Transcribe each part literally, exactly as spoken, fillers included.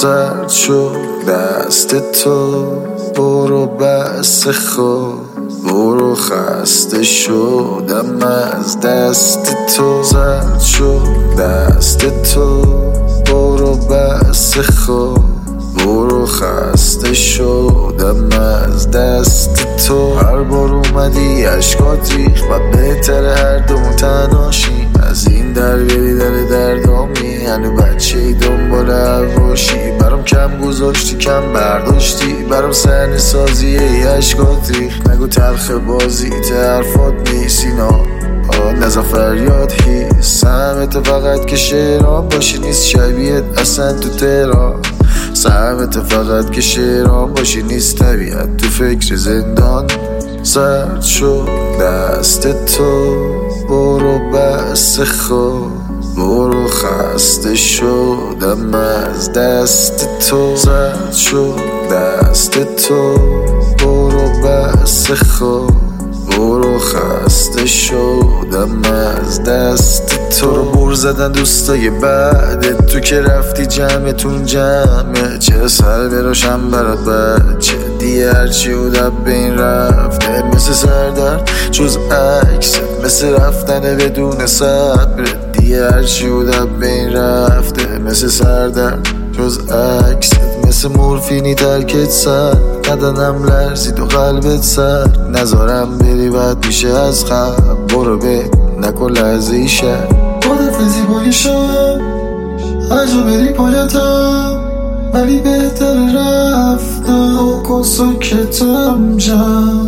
سرد شد دست تو، برو بس خود، برو خسته شدم از دست تو. سرد شد دست تو، برو بس خود، برو خسته شدم از دست تو. هر بار اومدی اشکات ریخت و بهتره هر دوم تناشیم. از این در بری در دردامی، هنو بچه ای دنبال حواشی. برام کم گذاشتی کم برداشتی، برام سحنه سازی ای اشکات ریخت. نگو تلخ بازی حرفات نیست اینا، نزا فریاد هیست. سهمت فقط که شعرام باشی نیست شبیهت اصلا تو تهران. سهمت فقط که شعرام باشی نیست طبیعت تو فکر زندان. سرد شد دست تو، برو بس خود، برو خسته شدم از دست تو. سرد شد دست تو، برو بس خود، برو خسته شدم از دست تو. رو بور زدن دوستای بعدت، تو که رفتی جمعتون جمعه. چرا سر براشم برات بچه دیگه هرچی بودم به این رفته. مثل سردرد جز عکست، مثل رفتن بدون صبر دیگه هرچی بودم به این رفته. مثل سردرد جز عکست، مثل مورفینی ترکت سر ندنم لرزید و قلبت سر. نذارم بری بد میشه از غم، برو به نکن لحظه ای شد. خدافزی بالیشم هر جا بری پایتم، ولی بهتر رفتم و کن سکتم جم.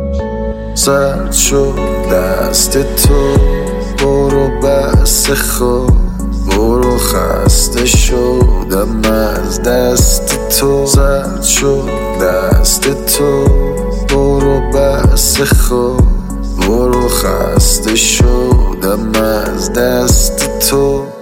سرد شد دست تو، برو بس خود، برو خسته شدم از دست تو. سرد شد دست تو، برو بس خود، برو خسته شدم از دست تو.